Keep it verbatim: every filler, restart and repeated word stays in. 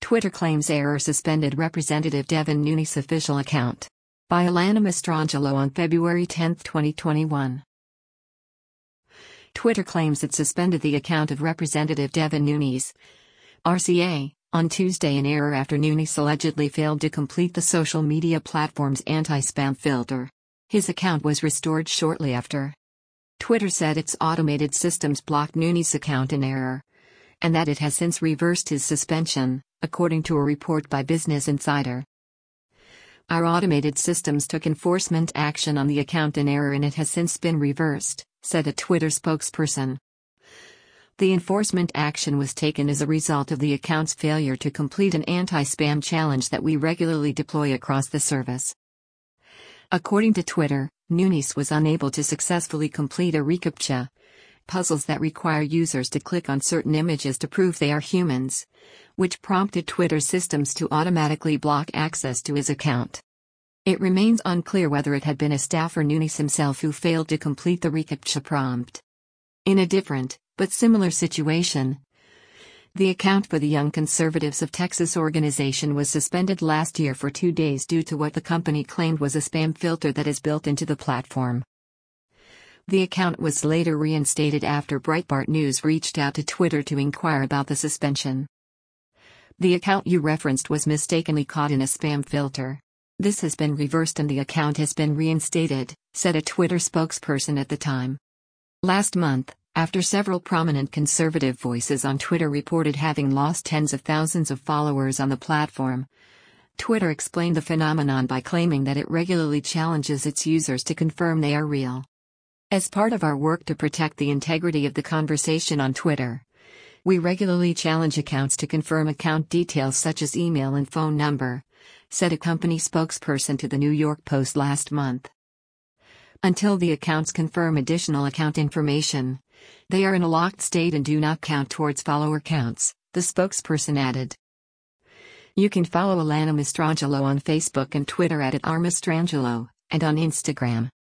Twitter claims error suspended Representative Devin Nunes' official account. By Alana Mastrangelo on February tenth, twenty twenty-one. Twitter claims it suspended the account of Representative Devin Nunes, R C A, on Tuesday in error after Nunes allegedly failed to complete the social media platform's anti-spam filter. His account was restored shortly after. Twitter said its automated systems blocked Nunes' account in error, and that it has since reversed his suspension, according to a report by Business Insider. Our automated systems took enforcement action on the account in error and it has since been reversed, said a Twitter spokesperson. The enforcement action was taken as a result of the account's failure to complete an anti-spam challenge that we regularly deploy across the service. According to Twitter, Nunes was unable to successfully complete a reCAPTCHA, puzzles that require users to click on certain images to prove they are humans, which prompted Twitter systems to automatically block access to his account. It remains unclear whether it had been a staffer Nunes himself who failed to complete the reCAPTCHA prompt. In a different, but similar situation, the account for the Young Conservatives of Texas organization was suspended last year for two days due to what the company claimed was a spam filter that is built into the platform. The account was later reinstated after Breitbart News reached out to Twitter to inquire about the suspension. The account you referenced was mistakenly caught in a spam filter. This has been reversed and the account has been reinstated, said a Twitter spokesperson at the time. Last month, after several prominent conservative voices on Twitter reported having lost tens of thousands of followers on the platform, Twitter explained the phenomenon by claiming that it regularly challenges its users to confirm they are real. As part of our work to protect the integrity of the conversation on Twitter, we regularly challenge accounts to confirm account details such as email and phone number, said a company spokesperson to the New York Post last month. Until the accounts confirm additional account information, they are in a locked state and do not count towards follower counts, the spokesperson added. You can follow Alana Mastrangelo on Facebook and Twitter at, at r mastrangelo, and on Instagram